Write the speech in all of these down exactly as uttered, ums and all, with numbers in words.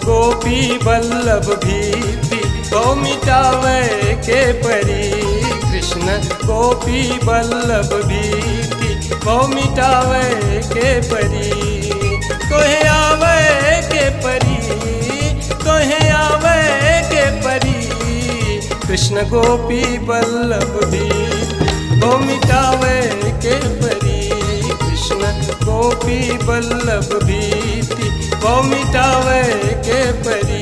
गोपी बल्लभ भीति को मिटावे के परी। कृष्ण गोपी बल्लभ भीति को मिटावे के परी। तोहे आवे के परी, तोहे आवे के परी। कृष्ण गोपी बल्लभ भीति को मिटावे के परी। कृष्ण गोपी बल्लभ भीति को मिटावे के परी।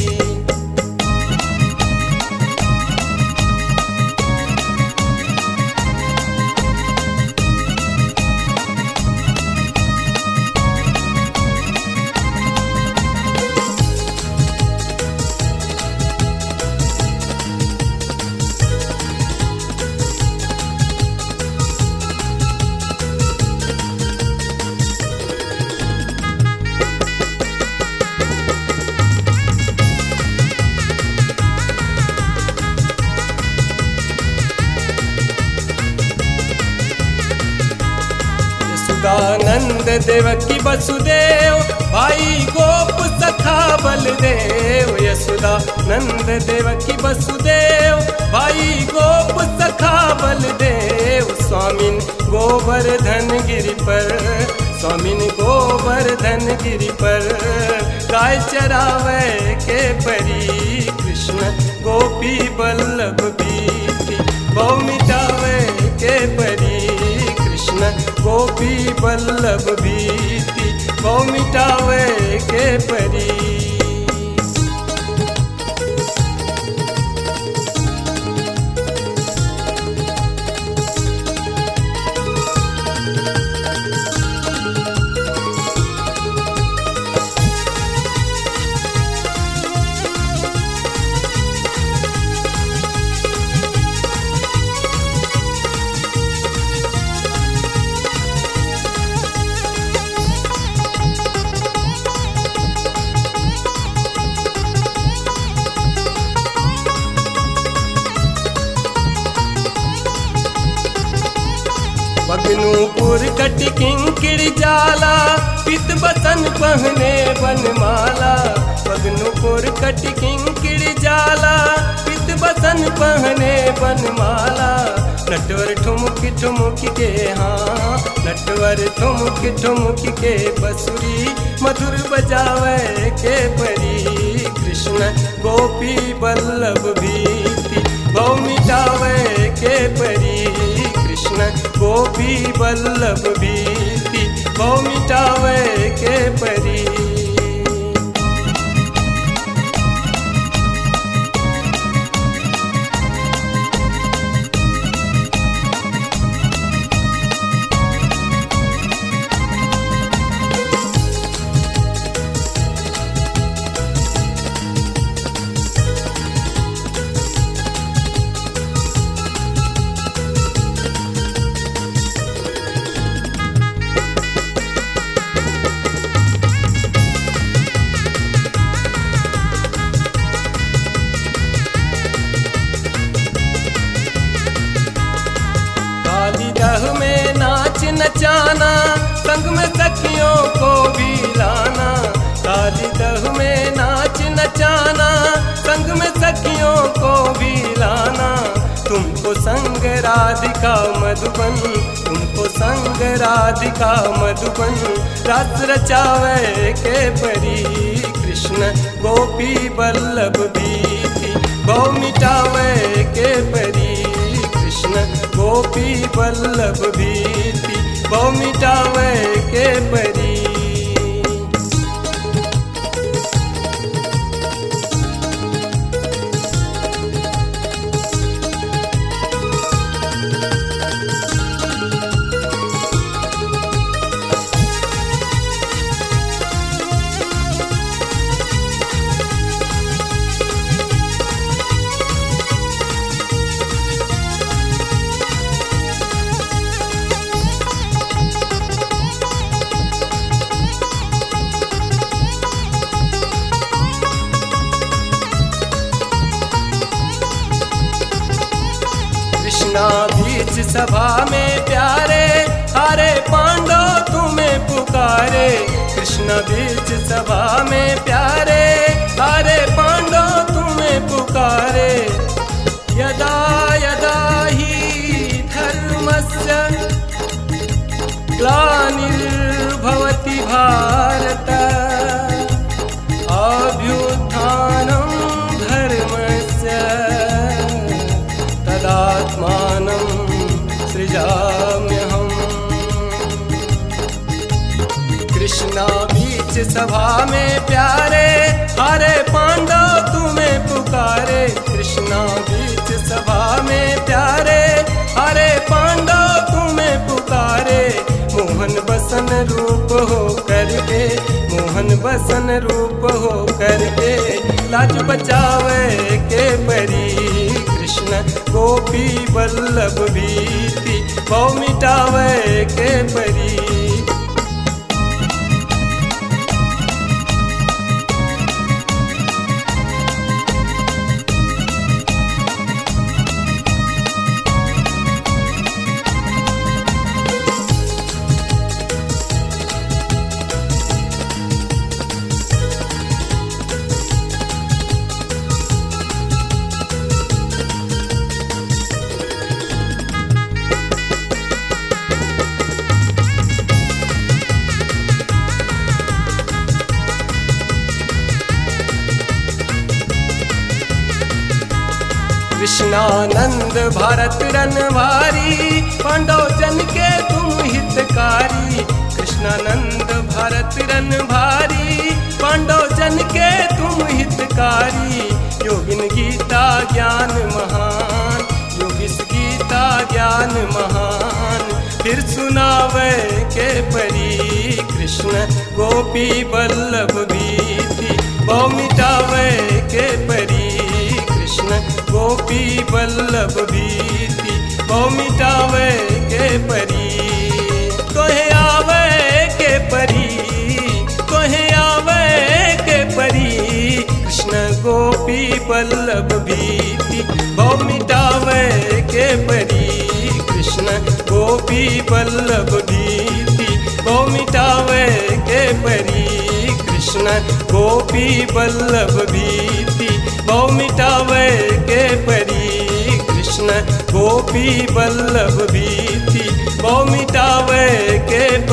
नंद देवकी वसुदेव भाई गोप सखा बलदेव। यशोदा नंद देवकी वसुदेव भाई गोप सखा बलदेव। स्वामिन गोवर्धन गिरि पर, स्वामिन गोवर्धन गिरि पर गाय चरावे के परी। कृष्ण गोपी बल्लभ भीति को मिटावे के परी। कृष्ण गोपी बल्लभ भीति को मिटावे के परी। बगनूपुर कटि किंकिर जाला, पित बसन पहने बनमाला। बगनूपुर कटि किंकिर जाला, पित बसन पहने बनमाला। नटवर ठुमुक ठुमुक के हाँ, नटवर ठुमुक ठुमुक के बसुरी मधुर बजावे के परी। कृष्ण गोपी बल्लभ भीति को मिटावे के परी। कृष्ण गोपी बल्लभ भीति को मिटावे के परी। दह में नाच नचाना, संग में सखियों को भी लाना। काली दह में नाच नचाना, संग में सखियों को भी लाना। तुमको संग राधिका मधुबन, तुमको संग राधिका मधुबन रात रचावे के परी। कृष्ण गोपी बल्लभ भीति को मिटावे के परी। कृष्ण गोपी बल्लभ भीति को मिटावे के परी। कृष्णा बीच सभा में प्यारे, हरे पांडव तुम्हें पुकारे। कृष्ण कृष्ण बीच सभा में प्यारे, अरे पांडव तुम्हें पुकारे। यदा यदा ही धर्मस्य ग्लानिर्भवति भारत, अभ्युत्थानं धर्मस्य तदात्मानं सृजाम्यहम्। कृष्णा बीच सभा में प्यारे, अरे पांडव तुम्हें पुकारे। कृष्णा बीच सभा में प्यारे, अरे पांडव तुम्हें पुकारे। मोहन बसन रूप हो करके, मोहन बसन रूप हो करके, लाज बचावे के परी। कृष्ण गोपी बल्लभ भीति, भव मिटावे के परी। कृष्णानंद भारत रनवारी, पांडव जन के तुम हितकारी। कृष्णानंद भारत रनवारी, पांडव जन के तुम हितकारी। योगिन गीता ज्ञान महान, योगिस गीता ज्ञान महान, फिर सुनावे के परी। कृष्ण गोपी बल्लभ भीति, भव मिटावे के परी। कृष्ण गोपी बल्लभ भीति, भव मिटावे के परी। तोहे आवे के परी, तोहे आवे के परी। कृष्ण गोपी बल्लभ भीति, भव मिटावे के परी। कृष्ण गोपी बल्लभ भीति, भव मिटावे के परी। कृष्ण गोपी बल्लभ भीति, भव मिटावे के परी। कृष्ण गोपी बल्लभ भीति, भव मिटावे के